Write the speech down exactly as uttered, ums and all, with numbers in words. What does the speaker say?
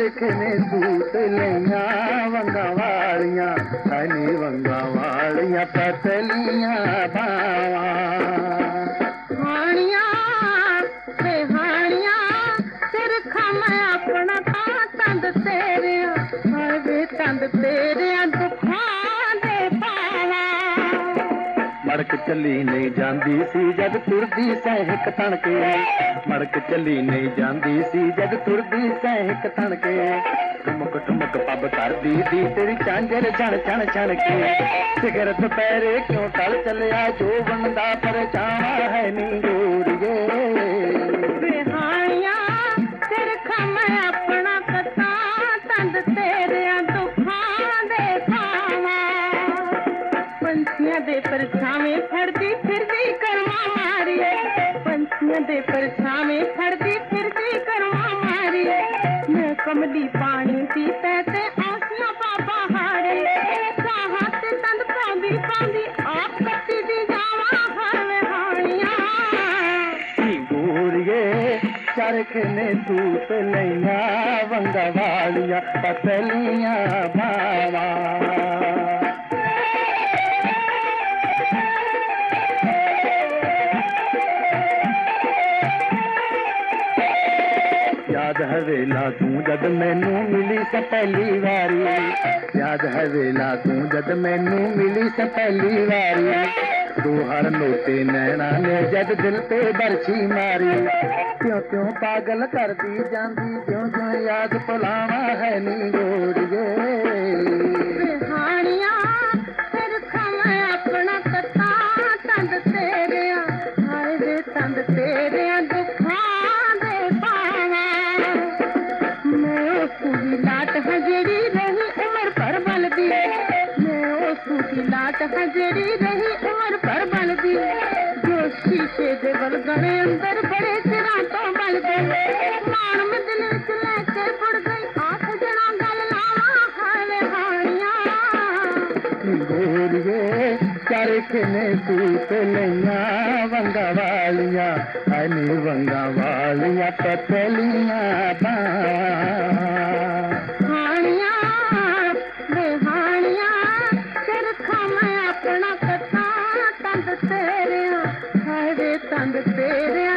ਚਰਖੇ ਸੂਤ ਲਈਆਂ ਵੰਗਾਂ ਵਾਲੀਆਂ ਹਨੀ ਵੰਗਾਂ ਵਾਲੀਆਂ ਪਤਲੀਆਂ ਬਾਵਾਂ ਹਾਣੀਆਂ ਤੇ ਹਾਣੀਆਂ ਚਰਖਾ ਮੈਂ ਆਪਣਾ ਤਾਂ ਤੰਦ ਤੇਰਿਆਂ ਹਾਏ ਵੇ ਤੰਦ ਤੇਰਿਆਂ ਦੁੱਖਾਂ ਦੇ ਪਾਵਾਂ ਮੜਕ ਚੱਲੀ ਨਹੀਂ ਜਾਂਦੀ ਸੀ ਜਦ ਤੁਰਦੀ ਸਹਿਕ ਤਣ ਕੇ ਮੜਕ ਚੱਲੀ ਨਹੀਂ ਜਾਂਦੀ ਸੀ ਜਦ ਤੁਰਦੀ ਸਹਿਕ ਤਣ ਕੇ ਟੁਮਕ ਟੁਮਕ ਪੱਬ ਕਰਦੀ ਦੀ ਤੇਰੀ ਚਾਂਜਰ ਛਣ ਛਣ ਛਣ ਕੇ ਸਿਗਰ ਦੁਪਹਿਰੇ ਕਿਉਂ ਟਲ ਚੱਲਿਆ ਜੋ ਬੰਦਾ ਪਰਛਾਵਾਂ ਹੈ ਨੀ ਗੋਰੀਏ ਵਿਹਾਈਆਂ ਚਰਖਾ ਮੈਂ ਆਪਣਾ ਕਤਾ ਤੰਦ ਤੇਰਿਆਂ ਦੁੱਖਾਂ ਦੇ ਪਾਵਾਂ ਪੰਛੀਆਂ ਦੇ ਪਰਛਾਵੇਂ ਫੜਦੀ ਫਿਰਦੀ ਕਰਮਾਂ ਮਾਰੀਏ ਪੰਛੀਆਂ ਦੇ ਪਰਛਾਵੇਂ ਫੜਦੀ ਫਿਰਦੀ ਕਰਮਾਂ ਮਾਰੀਏ ਮੈਂ ਕਮਲੀ ਪਾਣੀ ਦੀ ਤੈ ਤੇ ਆਸੀਆਂ ਬਾਬਾ ਹਾਰੇ ਸਾਹਾਂ ਤੇ ਤੰਦ ਪਾਉਂਦੀ ਪਾਉਂਦੀ ਆਪ ਕੱਟੀ ਦੀ ਜਾਵਾਂ ਹਵੇ ਹਾਣੀਆਂ ਗੋਰੀਏ ਚਰਖੇ ਨੇ ਸੂਤ ਲਈਆਂ ਵੰਗਾਂ ਵਾਲੀਆਂ ਪਤਲੀਆਂ ਬਾਵਾਂ याद है वेला तू जद मैनू मिली से पहली वारी याद है वेला तू जद मैनू मिली से पहली वारी तू हर नोटे नैना ने जद दिल पे बरछी मारी क्यों क्यों पागल कर दी जांदी क्यों क्यों याद भुलावा है नी गोरिए हानिया चरखा मैं अपना कता तंद तेरिया हाय वे तंद तेरिया दुखा लाट हजरी रही उम्र पर बलदी मैं उसकी लाट हजरी रही उम्र पर बलदी जो शीशे दे बलगने अंदर बड़े सिरां तो बल गए मान मदले च लेके फड़ गई आठ जना गल लावा हावे हानियां गोरिए चरखे ने सूत लइयां वंगा वालियां हनी वंगा वालियां पतलियां बावां अपना कथा तंद तेरिया हाय वे तंद तेरिया